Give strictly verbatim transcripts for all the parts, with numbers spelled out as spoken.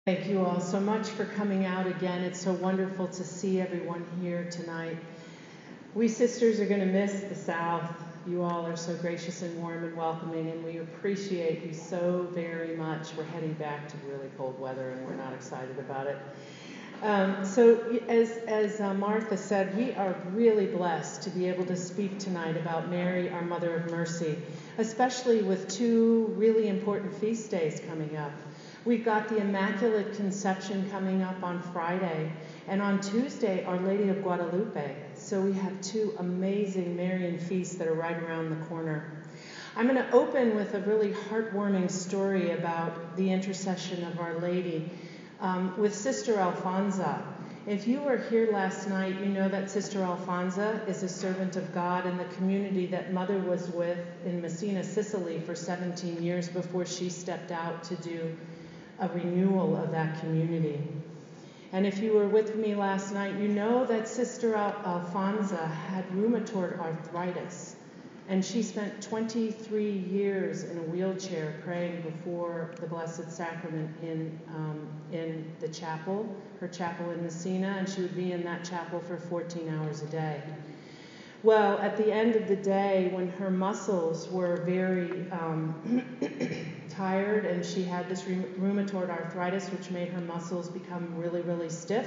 Thank you all so much for coming out again. It's so wonderful to see everyone here tonight. We sisters are going to miss the South. You all are so gracious and warm and welcoming, and we appreciate you so very much. We're heading back to really cold weather, and we're not excited about it. Um, so as, as uh, Martha said, we are really blessed to be able to speak tonight about Mary, our Mother of Mercy, especially with two really important feast days coming up. We've got the Immaculate Conception coming up on Friday, and on Tuesday, Our Lady of Guadalupe. So we have two amazing Marian feasts that are right around the corner. I'm going to open with a really heartwarming story about the intercession of Our Lady um, with Sister Alfonsa. If you were here last night, you know that Sister Alfonsa is a servant of God in the community that Mother was with in Messina, Sicily for seventeen years before she stepped out to do a renewal of that community. And if you were with me last night, you know that Sister Al- Alfonsa had rheumatoid arthritis, and she spent twenty-three years in a wheelchair praying before the Blessed Sacrament in um, in the chapel, her chapel in Messina, and she would be in that chapel for fourteen hours a day. Well, at the end of the day, when her muscles were very um, tired and she had this rheumatoid arthritis, which made her muscles become really, really stiff,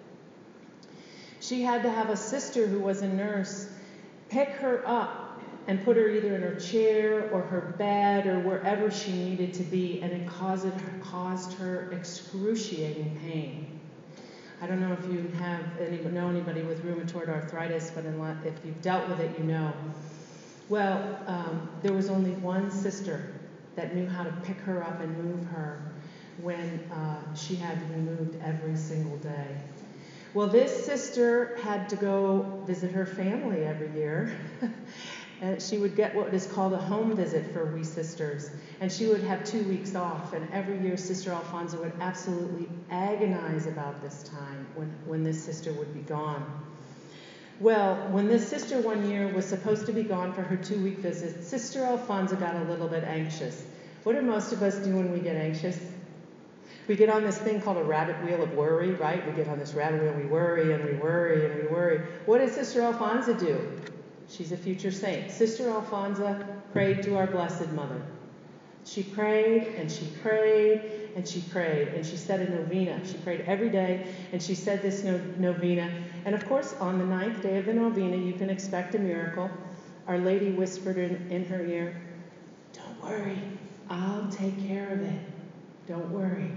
she had to have a sister who was a nurse pick her up and put her either in her chair or her bed or wherever she needed to be, and it caused her, caused her excruciating pain. I don't know if you have any, know anybody with rheumatoid arthritis, but unless, if you've dealt with it, you know. Well, um, there was only one sister that knew how to pick her up and move her when uh, she had to be moved every single day. Well, this sister had to go visit her family every year. And she would get what is called a home visit for we sisters. And she would have two weeks off. And every year, Sister Alfonsa would absolutely agonize about this time when, when this sister would be gone. Well, when this sister one year was supposed to be gone for her two-week visit, Sister Alfonsa got a little bit anxious. What do most of us do when we get anxious? We get on this thing called a rabbit wheel of worry, right? We get on this rabbit wheel, we worry and we worry and we worry. What did Sister Alfonsa do? She's a future saint. Sister Alfonsa prayed to our Blessed Mother. She prayed and she prayed and she prayed and she said a novena. She prayed every day and she said this no- novena. And of course, on the ninth day of the novena, you can expect a miracle. Our Lady whispered in, in her ear, "Don't worry, I'll take care of it. Don't worry."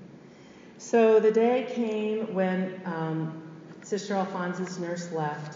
So the day came when um, Sister Alfonsa's nurse left,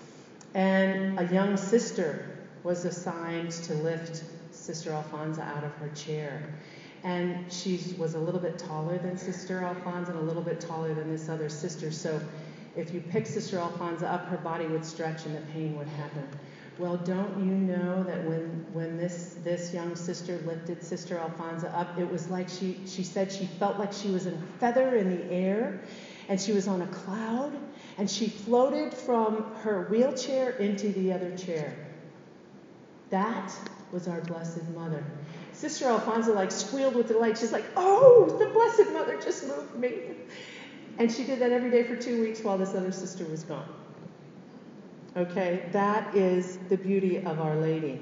and a young sister was assigned to lift Sister Alfonsa out of her chair. And she was a little bit taller than Sister Alfonsa and a little bit taller than this other sister. So if you pick Sister Alfonsa up, her body would stretch and the pain would happen. Well, don't you know that when, when this, this young sister lifted Sister Alfonsa up, it was like she, she said she felt like she was a feather in the air and she was on a cloud. And she floated from her wheelchair into the other chair. That was our Blessed Mother. Sister Alfonsa like squealed with delight. She's like, "Oh, the Blessed Mother just moved me." And she did that every day for two weeks while this other sister was gone. Okay, that is the beauty of Our Lady.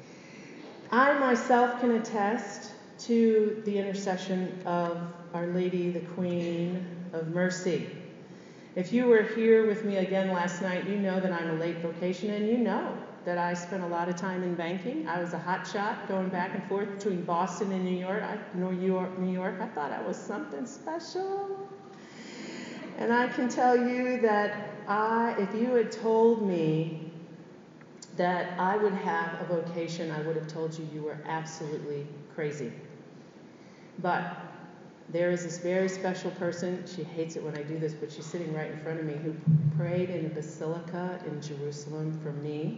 I myself can attest to the intercession of Our Lady, the Queen of Mercy. If you were here with me again last night, you know that I'm a late vocation, and you know that I spent a lot of time in banking. I was a hot shot going back and forth between Boston and New York. I, New York, New York. I thought I was something special. And I can tell you that I, if you had told me that I would have a vocation, I would have told you you were absolutely crazy. But there is this very special person, she hates it when I do this, but she's sitting right in front of me, who prayed in a basilica in Jerusalem for me.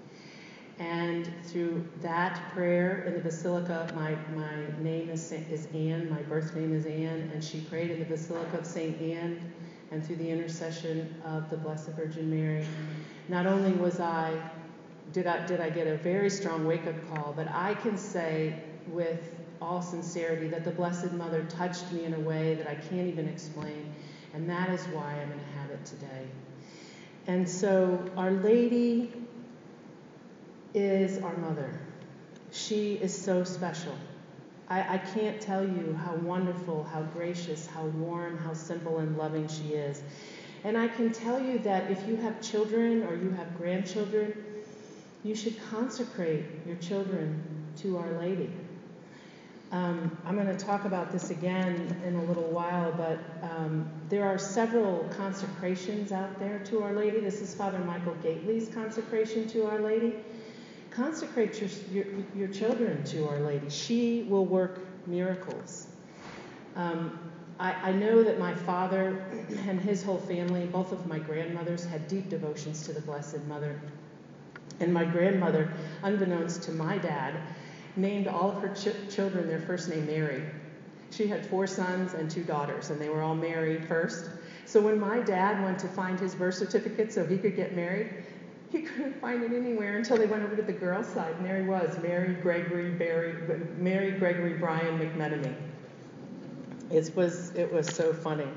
And through that prayer in the basilica, my, my name is, is Anne, my birth name is Anne, and she prayed in the basilica of Saint Anne, and through the intercession of the Blessed Virgin Mary, not only was I, did I, did I get a very strong wake-up call, but I can say with all sincerity that the Blessed Mother touched me in a way that I can't even explain, and that is why I'm going to have it today. And so Our Lady is our mother. She is so special. I, I can't tell you how wonderful, how gracious, how warm, how simple and loving she is. And I can tell you that if you have children or you have grandchildren, you should consecrate your children to Our Lady. Um, I'm going to talk about this again in a little while, but um, there are several consecrations out there to Our Lady. This is Father Michael Gately's consecration to Our Lady. Consecrate your, your, your children to Our Lady. She will work miracles. Um, I, I know that my father and his whole family, both of my grandmothers, had deep devotions to the Blessed Mother. And my grandmother, unbeknownst to my dad, named all of her ch- children their first name Mary. She had four sons and two daughters, and they were all married first. So when my dad went to find his birth certificate so he could get married, he couldn't find it anywhere until they went over to the girls' side, and there he was, Mary Gregory Barry, Mary Gregory Brian McMenemy. It was it was so funny.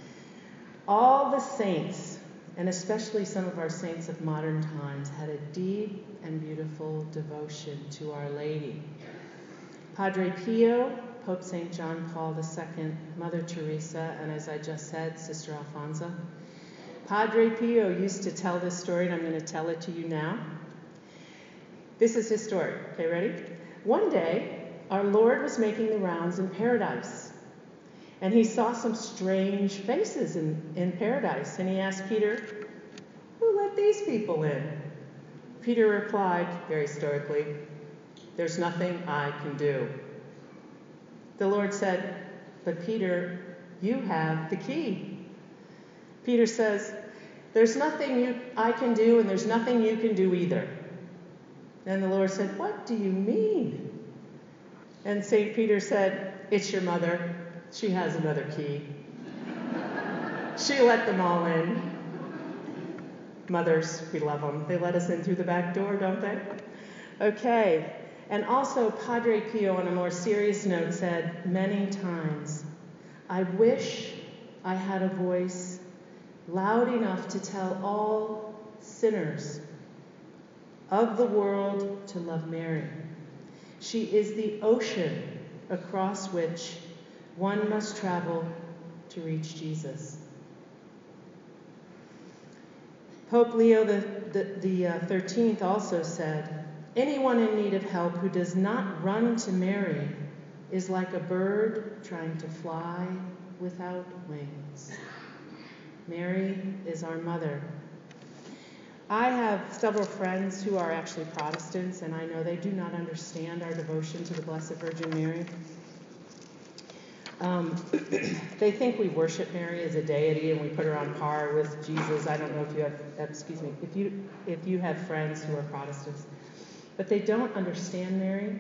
All the saints, and especially some of our saints of modern times, had a deep and beautiful devotion to Our Lady. Padre Pio, Pope Saint John Paul the Second, Mother Teresa, and as I just said, Sister Alfonso. Padre Pio used to tell this story, and I'm going to tell it to you now. This is his story. Okay, ready? One day, our Lord was making the rounds in paradise, and he saw some strange faces in, in paradise, and he asked Peter, "Who let these people in?" Peter replied, very stoically, "There's nothing I can do." The Lord said, "But Peter, you have the key." Peter says, "There's nothing you, I can do, and there's nothing you can do either." And the Lord said, "What do you mean?" And Saint Peter said, "It's your mother. She has another key. She let them all in." Mothers, we love them. They let us in through the back door, don't they? Okay. And also, Padre Pio, on a more serious note, said many times, "I wish I had a voice loud enough to tell all sinners of the world to love Mary. She is the ocean across which one must travel to reach Jesus." Pope Leo the, the, the uh, thirteenth also said, "Anyone in need of help who does not run to Mary is like a bird trying to fly without wings." Mary is our mother. I have several friends who are actually Protestants, and I know they do not understand our devotion to the Blessed Virgin Mary. Um, they think we worship Mary as a deity and we put her on par with Jesus. I don't know if you have, excuse me, if you if you have friends who are Protestants, but they don't understand Mary.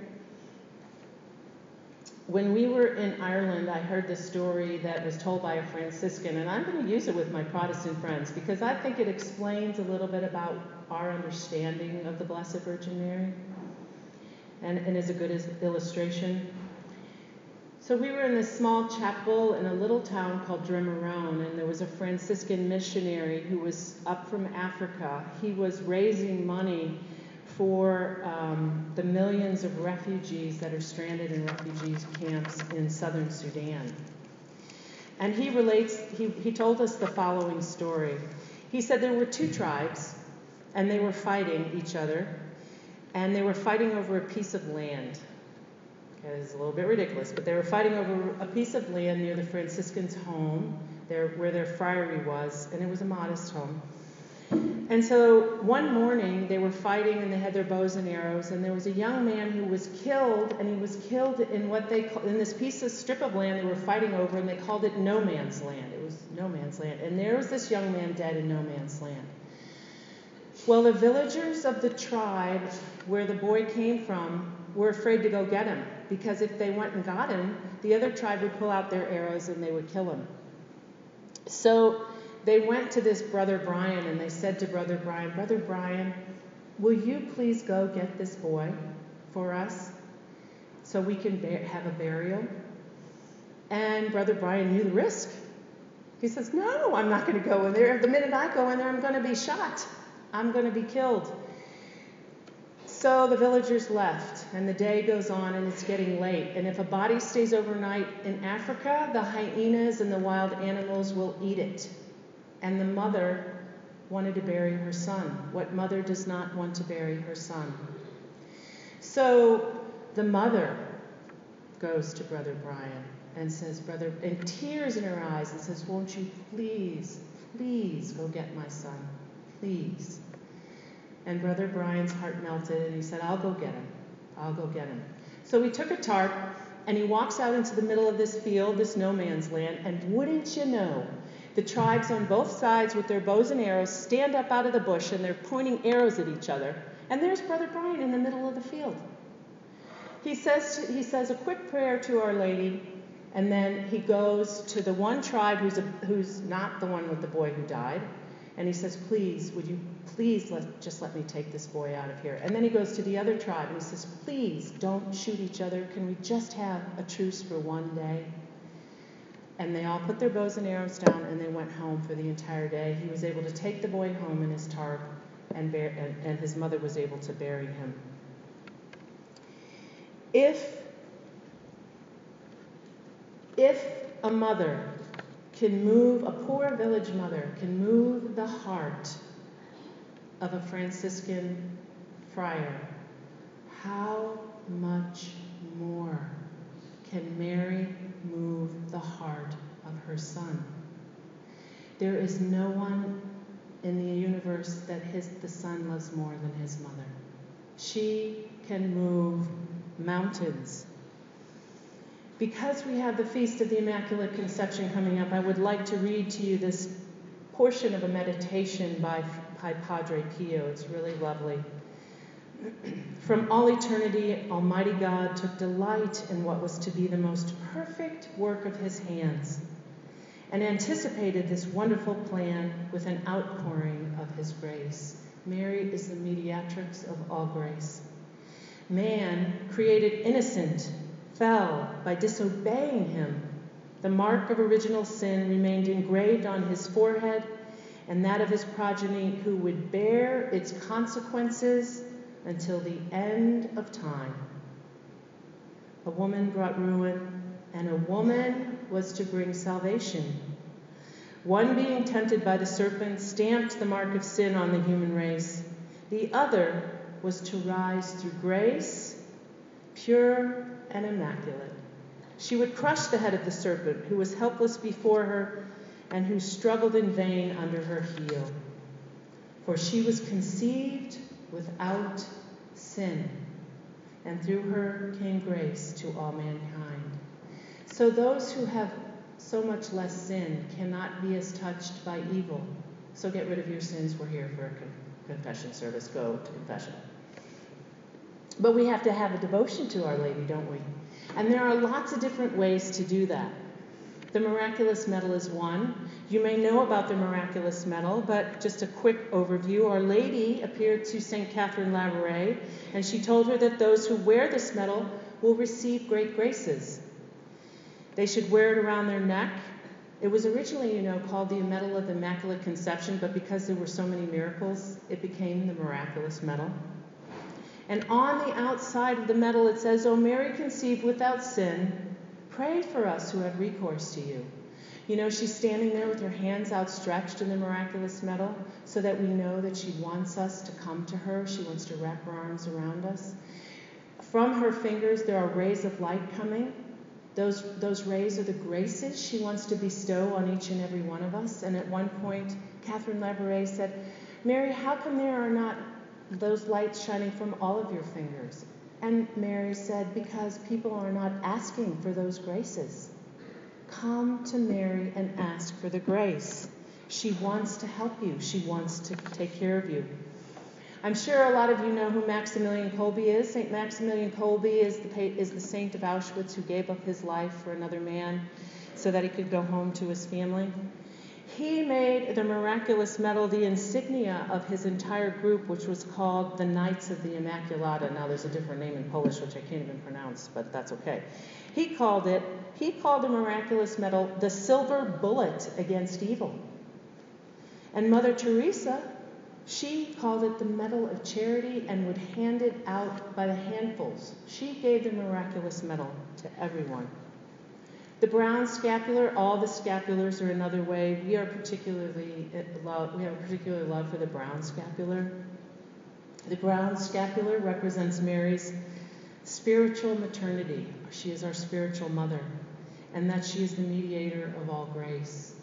When we were in Ireland, I heard this story that was told by a Franciscan, and I'm going to use it with my Protestant friends because I think it explains a little bit about our understanding of the Blessed Virgin Mary and, and is a good illustration. So we were in this small chapel in a little town called Dremarone, and there was a Franciscan missionary who was up from Africa. He was raising money for um, the millions of refugees that are stranded in refugee camps in southern Sudan. And he relates, he, he told us the following story. He said there were two tribes, and they were fighting each other, and they were fighting over a piece of land. Okay, this is a little bit ridiculous, but they were fighting over a piece of land near the Franciscans' home, there, where their friary was, and it was a modest home. And so one morning they were fighting and they had their bows and arrows, and there was a young man who was killed, and he was killed in what they call, in this piece of strip of land they were fighting over, and they called it no man's land. It was no man's land. And there was this young man dead in no man's land. Well, the villagers of the tribe where the boy came from were afraid to go get him, because if they went and got him, the other tribe would pull out their arrows and they would kill him. So they went to this Brother Brian, and they said to Brother Brian, "Brother Brian, will you please go get this boy for us?" so we can ba- have a burial. And Brother Brian knew the risk. He says, no, I'm not going to go in there. The minute I go in there, I'm going to be shot. I'm going to be killed. So the villagers left, and the day goes on, and it's getting late. And if a body stays overnight in Africa, the hyenas and the wild animals will eat it. And the mother wanted to bury her son. What mother does not want to bury her son? So the mother goes to Brother Brian and says, Brother, and tears in her eyes, and says, won't you please, please go get my son, please. And Brother Brian's heart melted, and he said, I'll go get him. I'll go get him. So he took a tarp, and he walks out into the middle of this field, this no man's land, and wouldn't you know, the tribes on both sides with their bows and arrows stand up out of the bush, and they're pointing arrows at each other. And there's Brother Brian in the middle of the field. He says, he says a quick prayer to Our Lady, and then he goes to the one tribe who's, a, who's not the one with the boy who died, and he says, please, would you please let, just let me take this boy out of here. And then he goes to the other tribe, and he says, please don't shoot each other. Can we just have a truce for one day? And they all put their bows and arrows down, and they went home for the entire day. He was able to take the boy home in his tarp, and, bear, and, and his mother was able to bury him. If, if a mother can move, a poor village mother can move the heart of a Franciscan friar, how much more can Mary move the heart of her son? There is no one in the universe that his, the son loves more than his mother. She can move mountains. Because we have the Feast of the Immaculate Conception coming up, I would like to read to you this portion of a meditation by, by Padre Pio. It's really lovely. From all eternity, Almighty God took delight in what was to be the most perfect work of his hands, and anticipated this wonderful plan with an outpouring of his grace. Mary is the mediatrix of all grace. Man, created innocent, fell by disobeying him. The mark of original sin remained engraved on his forehead and that of his progeny, who would bear its consequences until the end of time. A woman brought ruin, and a woman was to bring salvation. One, being tempted by the serpent, stamped the mark of sin on the human race. The other was to rise through grace, pure and immaculate. She would crush the head of the serpent, who was helpless before her and who struggled in vain under her heel. For she was conceived without sin, and through her came grace to all mankind. So those who have so much less sin cannot be as touched by evil. So get rid of your sins. We're here for a con- confession service. Go to confession. But we have to have a devotion to Our Lady, don't we? And there are lots of different ways to do that. The miraculous medal is one. You may know about the miraculous medal, but just a quick overview. Our Lady appeared to Saint Catherine Labouré, and she told her that those who wear this medal will receive great graces. They should wear it around their neck. It was originally, you know, called the Medal of the Immaculate Conception, but because there were so many miracles, it became the miraculous medal. And on the outside of the medal it says, O Mary conceived without sin, pray for us who have recourse to you. You know, she's standing there with her hands outstretched in the miraculous medal so that we know that she wants us to come to her. She wants to wrap her arms around us. From her fingers there are rays of light coming. Those, those rays are the graces she wants to bestow on each and every one of us. And at one point, Catherine Labouré said, Mary, how come there are not those lights shining from all of your fingers? And Mary said, because people are not asking for those graces. Come to Mary and ask for the grace. She wants to help you. She wants to take care of you. I'm sure a lot of you know who Maximilian Kolbe is. Saint Maximilian Kolbe is the, is the saint of Auschwitz who gave up his life for another man so that he could go home to his family. He made the miraculous medal the insignia of his entire group, which was called the Knights of the Immaculata. Now, there's a different name in Polish, which I can't even pronounce, but that's okay. He called it, he called the miraculous medal the silver bullet against evil. And Mother Teresa, she called it the medal of charity and would hand it out by the handfuls. She gave the miraculous medal to everyone. The brown scapular, all the scapulars are another way. We are particularly love, we have a particular love for the brown scapular. The brown scapular represents Mary's spiritual maternity. She is our spiritual mother, and that she is the mediator of all grace.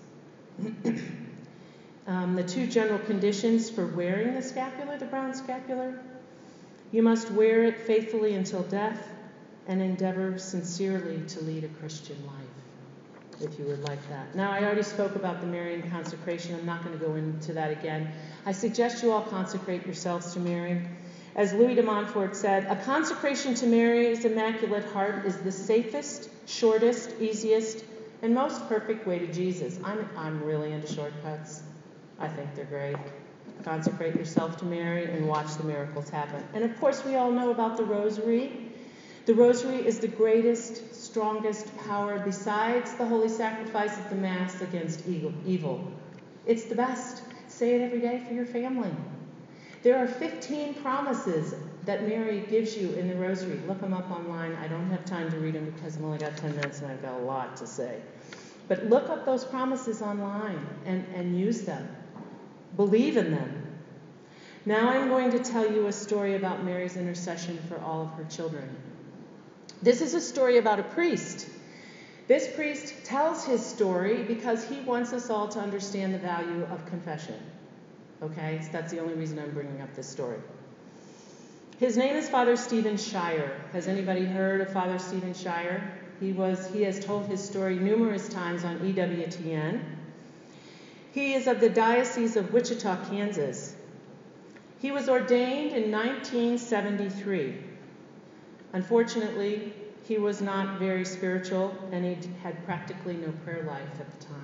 um, the two general conditions for wearing the scapular, the brown scapular: you must wear it faithfully until death, and endeavor sincerely to lead a Christian life, if you would like that. Now, I already spoke about the Marian consecration. I'm not going to go into that again. I suggest you all consecrate yourselves to Mary. As Louis de Montfort said, a consecration to Mary's Immaculate Heart is the safest, shortest, easiest, and most perfect way to Jesus. I'm, I'm really into shortcuts. I think they're great. Consecrate yourself to Mary and watch the miracles happen. And of course, we all know about the Rosary. The Rosary is the greatest, strongest power besides the holy sacrifice of the Mass against evil. It's the best. Say it every day for your family. There are fifteen promises that Mary gives you in the Rosary. Look them up online. I don't have time to read them because I've only got ten minutes and I've got a lot to say. But look up those promises online and, and use them. Believe in them. Now I'm going to tell you a story about Mary's intercession for all of her children. This is a story about a priest. This priest tells his story because he wants us all to understand the value of confession. Okay, so that's the only reason I'm bringing up this story. His name is Father Stephen Shire. Has anybody heard of Father Stephen Shire? He was. He has told his story numerous times on E W T N. He is of the Diocese of Wichita, Kansas. He was ordained in nineteen seventy-three. Unfortunately, he was not very spiritual, and he had practically no prayer life at the time.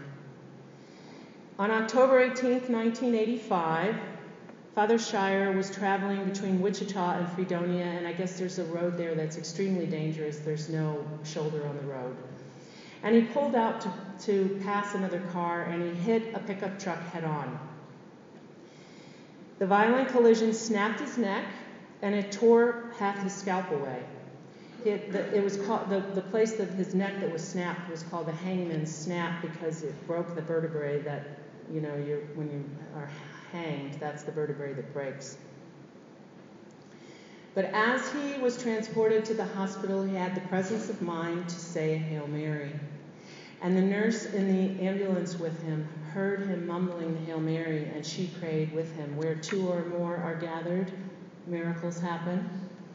On October eighteenth, nineteen eighty-five, Father Shire was traveling between Wichita and Fredonia, and I guess there's a road there that's extremely dangerous. There's no shoulder on the road. And he pulled out to, to pass another car, and he hit a pickup truck head on. The violent collision snapped his neck, and it tore half his scalp away. It, the, it was called, the, the place of his neck that was snapped was called the hangman's snap because it broke the vertebrae that, you know, you're, when you are hanged, that's the vertebrae that breaks. But as he was transported to the hospital, he had the presence of mind to say a Hail Mary. And the nurse in the ambulance with him heard him mumbling the Hail Mary, and she prayed with him. Where two or more are gathered, miracles happen.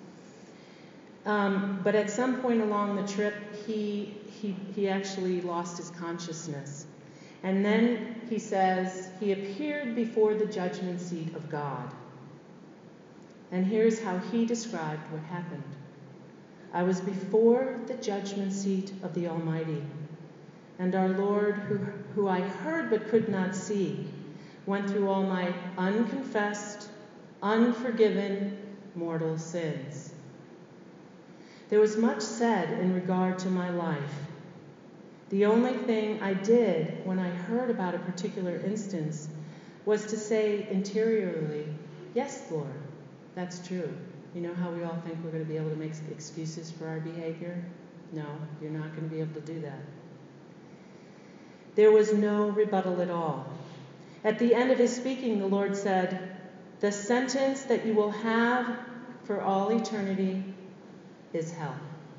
Um, but at some point along the trip, he, he, he actually lost his consciousness. And then he says, he appeared before the judgment seat of God. And here's how he described what happened. I was before the judgment seat of the Almighty, and our Lord, who, who I heard but could not see, went through all my unconfessed, unforgiven, mortal sins. There was much said in regard to my life. The only thing I did when I heard about a particular instance was to say interiorly, yes, Lord, that's true. You know how we all think we're going to be able to make excuses for our behavior? No, you're not going to be able to do that. There was no rebuttal at all. At the end of his speaking, the Lord said, the sentence that you will have for all eternity is hell.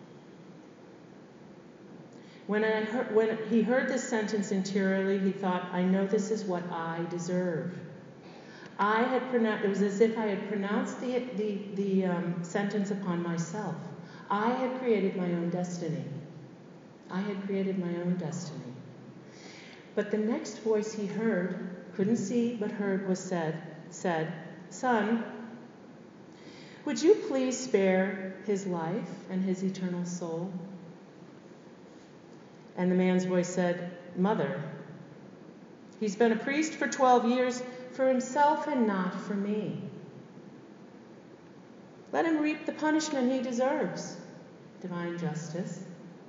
When, I heard, when he heard this sentence interiorly, he thought, I know this is what I deserve. I had pronounced, it was as if I had pronounced the, the, the um, sentence upon myself. I had created my own destiny. I had created my own destiny. But the next voice he heard, couldn't see but heard, was said, said, Son, would you please spare his life and his eternal soul? And the man's voice said, Mother, He's been a priest for twelve years for himself and not for me. Let him reap the punishment he deserves. Divine justice.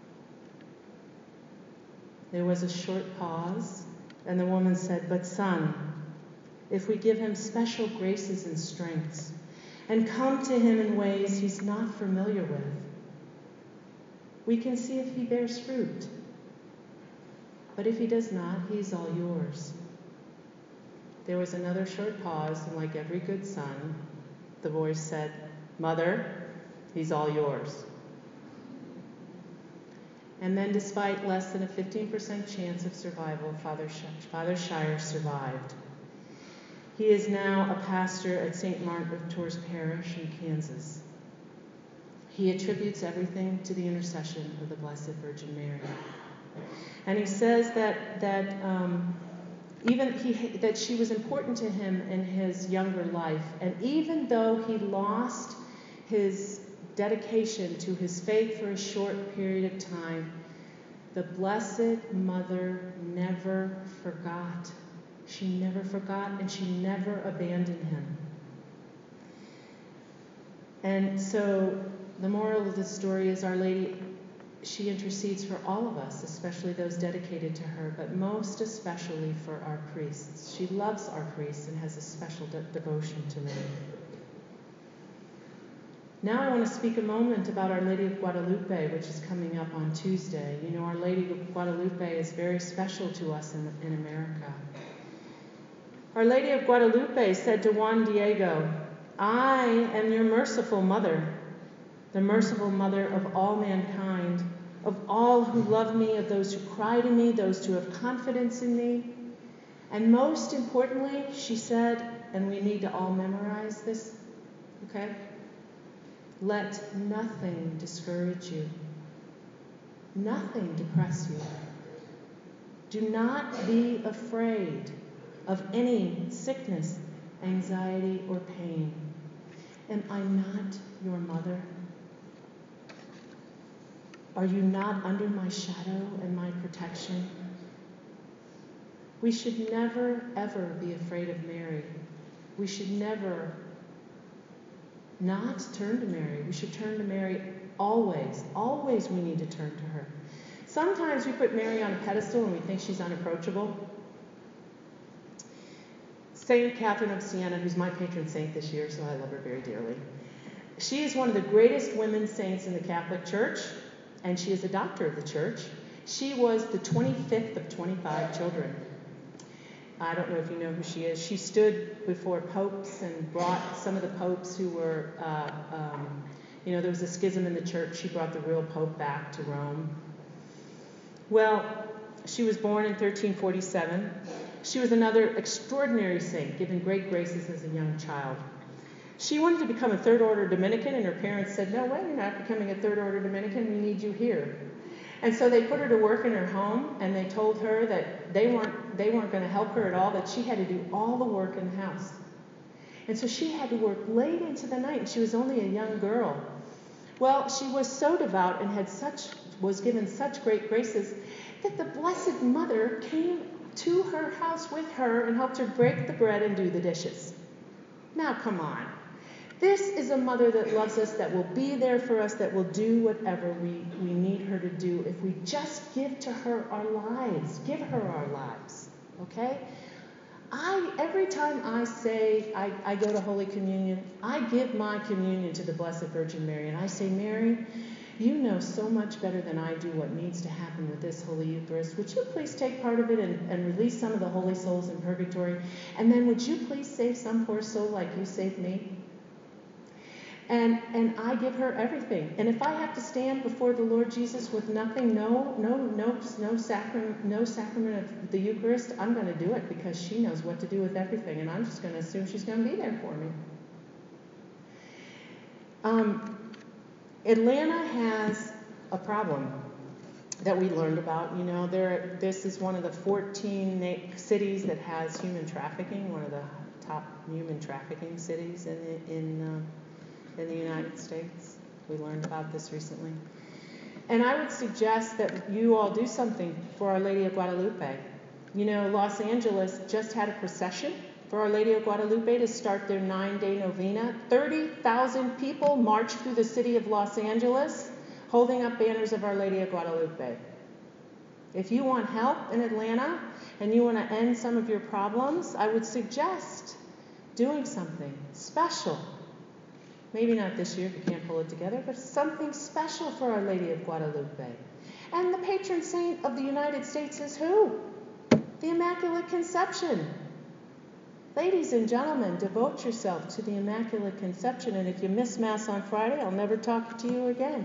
There was a short pause, and the woman said, "But son, if we give him special graces and strengths, and come to him in ways he's not familiar with, we can see if he bears fruit. But if he does not, he's all yours." There was another short pause, and like every good son, the voice said, "Mother, he's all yours." And then, despite less than a fifteen percent chance of survival, Father, Sh- Father Shire survived. He is now a pastor at Saint Martin of Tours Parish in Kansas. He attributes everything to the intercession of the Blessed Virgin Mary. And he says that that um, even he that she was important to him in his younger life, and even though he lost his dedication to his faith for a short period of time, the Blessed Mother never forgot. She never forgot, and she never abandoned him. And so the moral of the story is Our Lady, she intercedes for all of us, especially those dedicated to her, but most especially for our priests. She loves our priests and has a special de- devotion to them. Now I want to speak a moment about Our Lady of Guadalupe, which is coming up on Tuesday. You know, Our Lady of Guadalupe is very special to us in, in America. Our Lady of Guadalupe said to Juan Diego, "I am your merciful mother, the merciful mother of all mankind, of all who love me, of those who cry to me, those who have confidence in me. And most importantly," she said, and we need to all memorize this, okay? "Let nothing discourage you. Nothing depress you. Do not be afraid of any sickness, anxiety, or pain. Am I not your mother? Are you not under my shadow and my protection?" We should never, ever be afraid of Mary. We should never not turn to Mary. We should turn to Mary always. Always we need to turn to her. Sometimes we put Mary on a pedestal and we think she's unapproachable. Saint Catherine of Siena, who's my patron saint this year, so I love her very dearly. She is one of the greatest women saints in the Catholic Church, and she is a doctor of the Church. She was the twenty-fifth of twenty-five children. I don't know if you know who she is. She stood before popes and brought some of the popes who were, uh, um, you know, there was a schism in the church. She brought the real pope back to Rome. Well, she was born in thirteen forty-seven. She was another extraordinary saint, given great graces as a young child. She wanted to become a third-order Dominican, and her parents said, "No way, you're not becoming a third-order Dominican. We need you here." And so they put her to work in her home, and they told her that they weren't they weren't going to help her at all, that she had to do all the work in the house. And so she had to work late into the night, and she was only a young girl. Well, she was so devout and had such was given such great graces that the Blessed Mother came to her house with her and helped her break the bread and do the dishes. Now, come on. This is a mother that loves us, that will be there for us, that will do whatever we, we need her to do if we just give to her our lives. Give her our lives, okay? I every time I say I, I go to Holy Communion, I give my communion to the Blessed Virgin Mary, and I say, "Mary, you know so much better than I do what needs to happen with this Holy Eucharist. Would you please take part of it and, and release some of the holy souls in purgatory? And then would you please save some poor soul like you saved me?" And and I give her everything. And if I have to stand before the Lord Jesus with nothing, no, no, no, no sacrament, no sacrament of the Eucharist, I'm going to do it because she knows what to do with everything, and I'm just going to assume she's going to be there for me. Um, Atlanta has a problem that we learned about. You know, there. This is one of the fourteen na- cities that has human trafficking. One of the top human trafficking cities in the, in. Uh, in the United States. We learned about this recently. And I would suggest that you all do something for Our Lady of Guadalupe. You know, Los Angeles just had a procession for Our Lady of Guadalupe to start their nine-day novena. thirty thousand people marched through the city of Los Angeles holding up banners of Our Lady of Guadalupe. If you want help in Atlanta and you want to end some of your problems, I would suggest doing something special. Maybe not this year if you can't pull it together, but something special for Our Lady of Guadalupe. And the patron saint of the United States is who? The Immaculate Conception. Ladies and gentlemen, devote yourself to the Immaculate Conception, and if you miss Mass on Friday, I'll never talk to you again.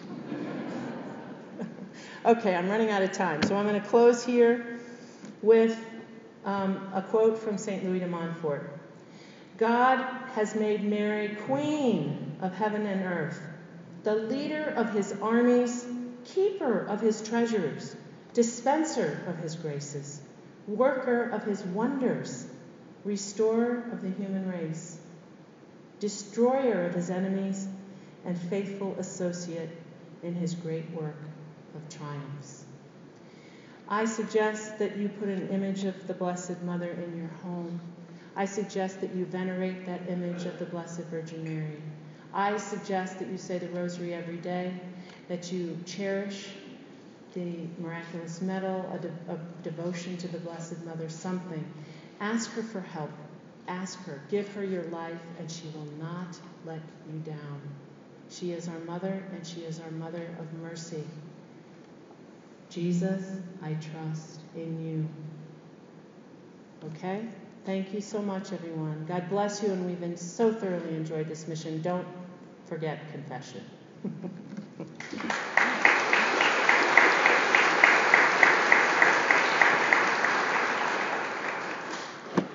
Okay, I'm running out of time, so I'm going to close here with um, a quote from Saint Louis de Montfort. God has made Mary queen of heaven and earth, the leader of his armies, keeper of his treasures, dispenser of his graces, worker of his wonders, restorer of the human race, destroyer of his enemies, and faithful associate in his great work of triumphs. I suggest that you put an image of the Blessed Mother in your home. I suggest that you venerate that image of the Blessed Virgin Mary. I suggest that you say the Rosary every day, that you cherish the miraculous medal, a, de- a devotion to the Blessed Mother, something. Ask her for help. Ask her. Give her your life, and she will not let you down. She is our mother, and she is our mother of mercy. Jesus, I trust in you. Okay? Thank you so much, everyone. God bless you, and we've been so thoroughly enjoyed this mission. Don't forget confession.